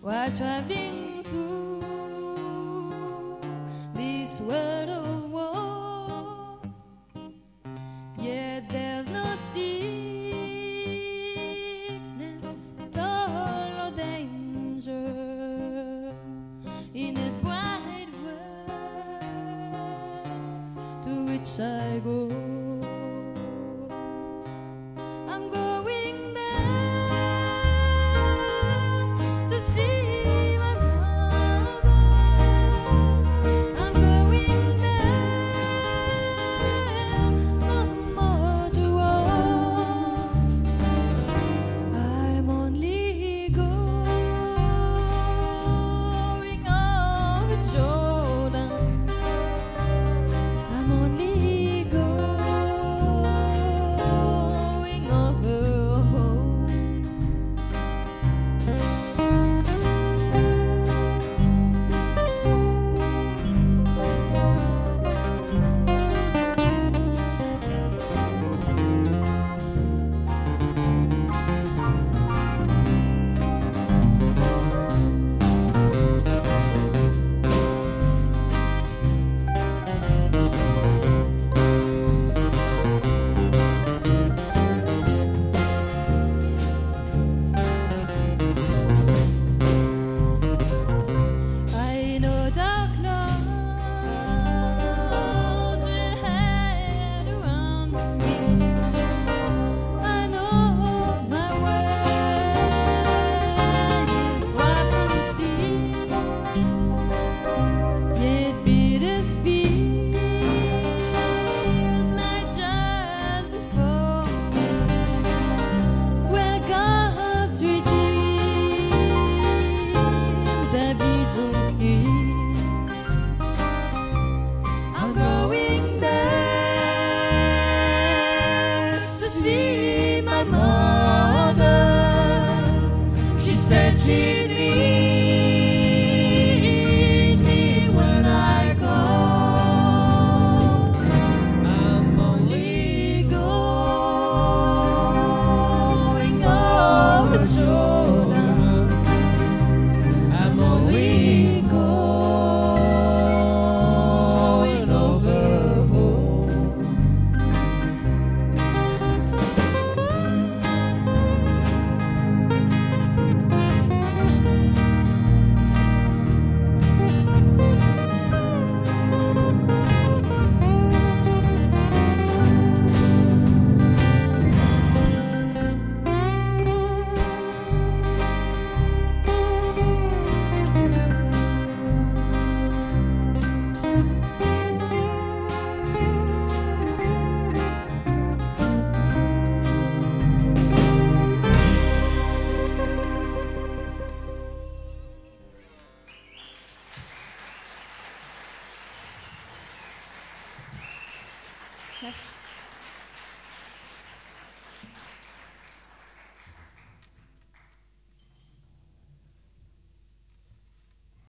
while traveling through this world of war. Yet there's no sickness, toil or danger in a wide world to which I go. I'm going there to see my mother. I'm going there no more to war. I'm only going over Jordan. I'm only going over home. I know dark clouds will hang around me. I know my way is white and steep, yet bitter feels like just before me, where God's redeemed the vigil's keep. I'm going there to see my mother. She said she needs me when I come. I'm only going over Jordan. I'm only going over home. Merci.